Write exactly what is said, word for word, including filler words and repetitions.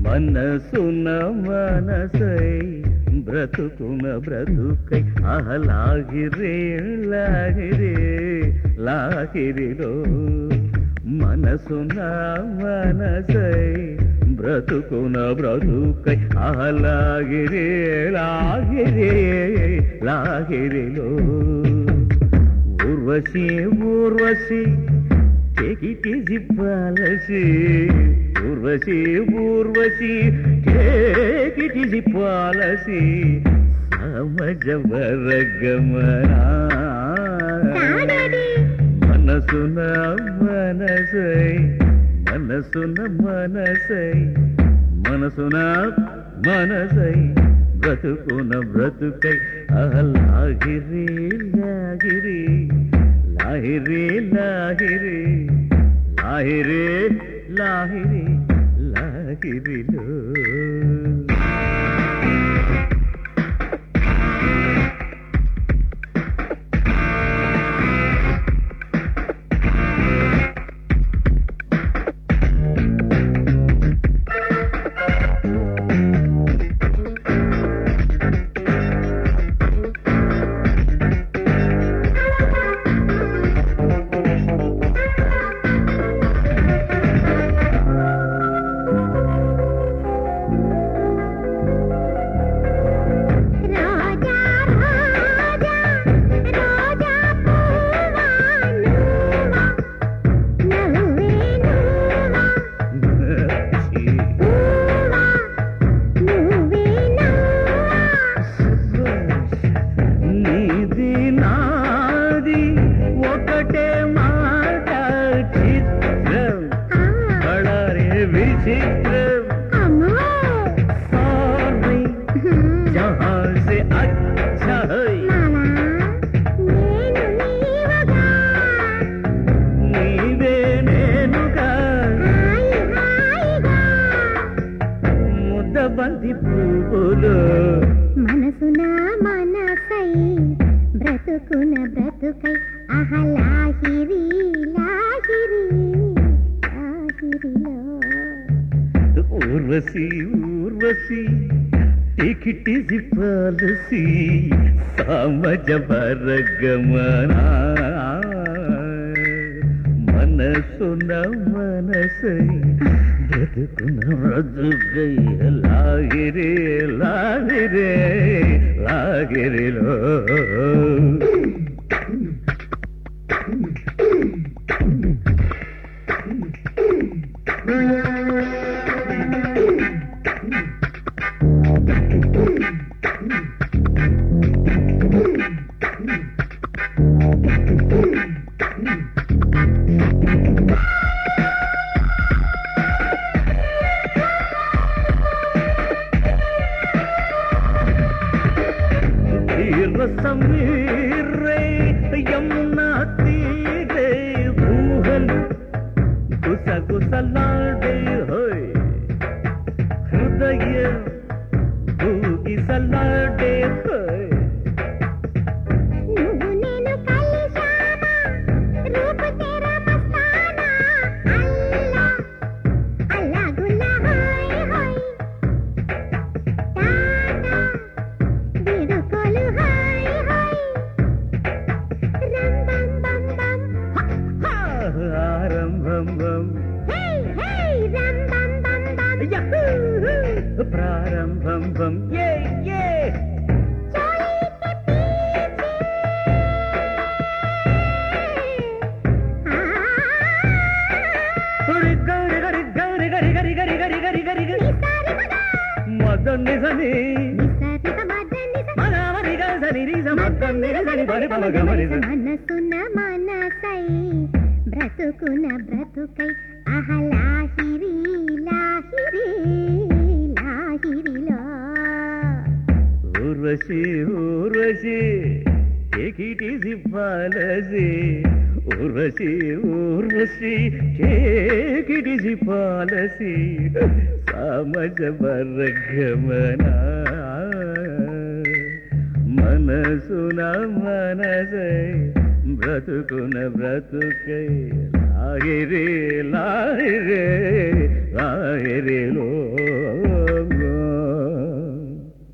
మనసున మనసై బ్రతుకున బ్రతుకై ఆహలాగిరే లాగిరే లాగిరిలో మనసున మనసై బ్రతుకున బ్రతుకై ఆహలాగిరే లాగిరే లాగిరిలో Urvashi Urvashi take it easy policy Urvashi Urvashi take it easy policy సమజవరగమనా మనసున మనసై మనసున మనసై మనసున మనసై బ్రతుకున బ్రతుకై లాగిరి లాగిరి లాహిరి లాహిరి లాహిరి లాహిరి లాహిరిలో బంతి పువ్వులు మనసున మనసై బ్రతుకున బ్రతుకై ఆహలాహిరి Lahiri లాహిరిలో Urvashi Urvashi take it easy policy సమజవరగమనా మనసున మనసై బ్రతుకున బ్రతుకై లాగిరే లాగిరే లాగిరిలో సమీరే యమునా తీరే ఊహలు గుసగుసలాడే హోయ్ హృదయ ఊగిసలాడే హోయ్ ప్రారంభం బం ఏ ఏ మదన్ నిజని మనసున మనసై బ్రతుకున బ్రతుకై ఆహలాహిరి Lahiri లాహిరిలో Urvashi Urvashi take it easy policy Urvashi Urvashi take it easy policy సమజవరగమనా మనసున మనసై బ్రతుకున బ్రతుకై లాగిరే లాగిరే లాగిరిలో